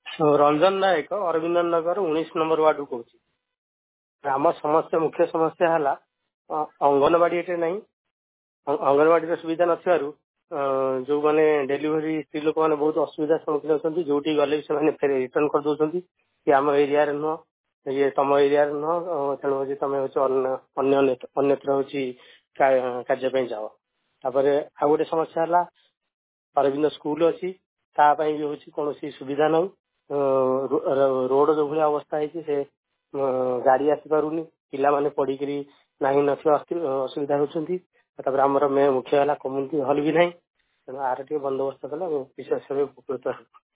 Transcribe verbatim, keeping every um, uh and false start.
रंजन नायक अरविंदन नगर उन्नीस number ward कहूँ आम समस्या मुख्य समस्या है अंगनवाड़ी एटे नहीं अंगनवाड़ी सुविधा न जो मैंने डेलीवरी स्त्री लोक मैंने बहुत असुविधा सम्मुखीन होती जो गले से फेर रिटर्न कर दौरान कि आम एरिया नुह ये तुम एरिया नुह तेणु तुम हूँ अन्यत्र हूँ कार्य जाओ तापर आ गए समस्या है अरविंद स्कूल अच्छी तापाई भी हूँ कौन सुविधा ना रोड जो भाई अवस्था है गाड़ी आसपारूनी पिला माने पढ़ी ना असुविधा होती आमर मुख्य है कम्युनिटी हल भी ना तेणु आर टे बंदोबस्त कले विशेष भाव उपकृत है।